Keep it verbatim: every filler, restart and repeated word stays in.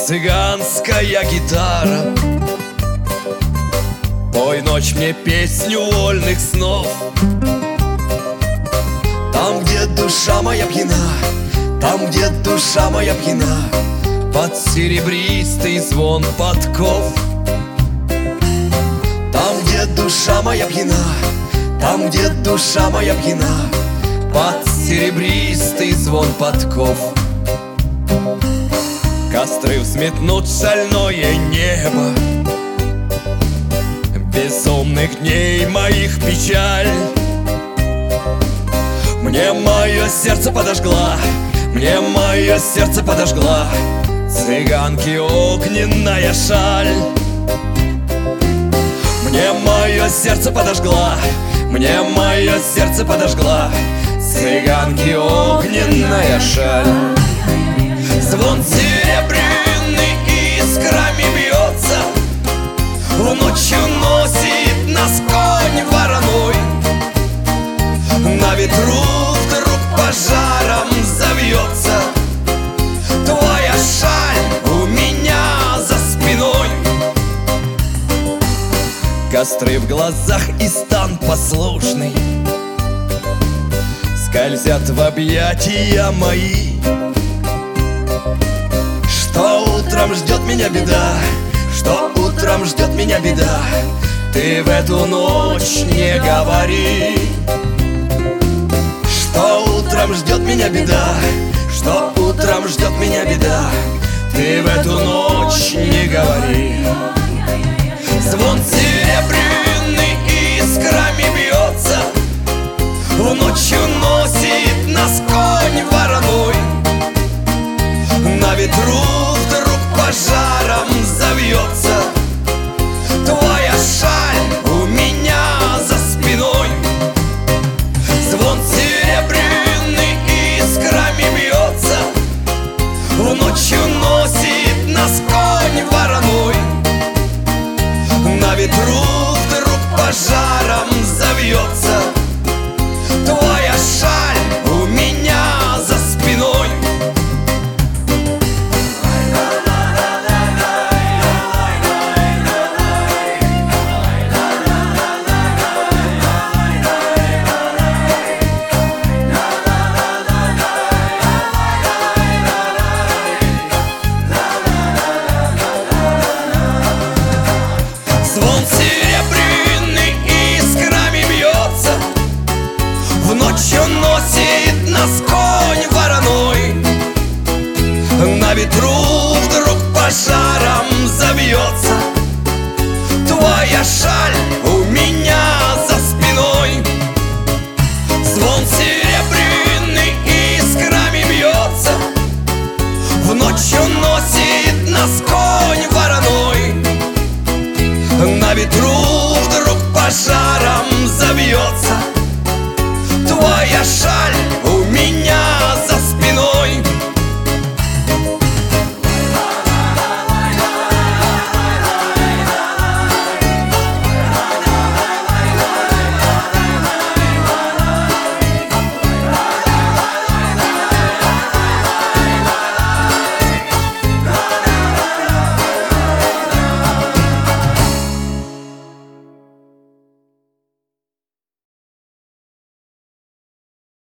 цыганская гитара, пой, ночь, мне песню вольных снов. Там, где душа моя пьяна, там, где душа моя пьяна, под серебристый звон подков. Там, где душа моя пьяна, там, где душа моя пьяна, под серебристый звон подков. Костры взметнут шальное небо безумных дней моих печаль. Мне мое сердце подожгла, мне мое сердце подожгла цыганки огненная шаль. Мне мое сердце подожгла, мне мое сердце подожгла цыганки огненная шаль. Звон серебряный искрами бьется, в ночью носит нас конь вороной. На ветру вдруг пожаром завьется твоя шаль у меня за спиной. Костры в глазах и стан послушный скользят в объятия мои. Что утром ждет меня беда, что утром ждет меня беда, ты в эту ночь не говори. Что утром ждет меня беда, что утром ждет меня беда, ты в эту ночь не говори. Звон серебряный искрами бьется, в ночью носит нас конь вороной. На ветру вдруг пожаром завьется твоя шаль у меня за спиной. Звон серебряный искрами бьется, в ночью носит нас конь вороной. На ветру вдруг пожаром завьется твоя шаль у меня за спиной. Звон серебряный искрами бьется, в ночью носит нас конь вороной. На ветру вдруг пожаром завьется твоя шаль у меня за спиной. Звон серебряный искрами бьется, в ночью носит нас конь вороной. На ветру вдруг пожар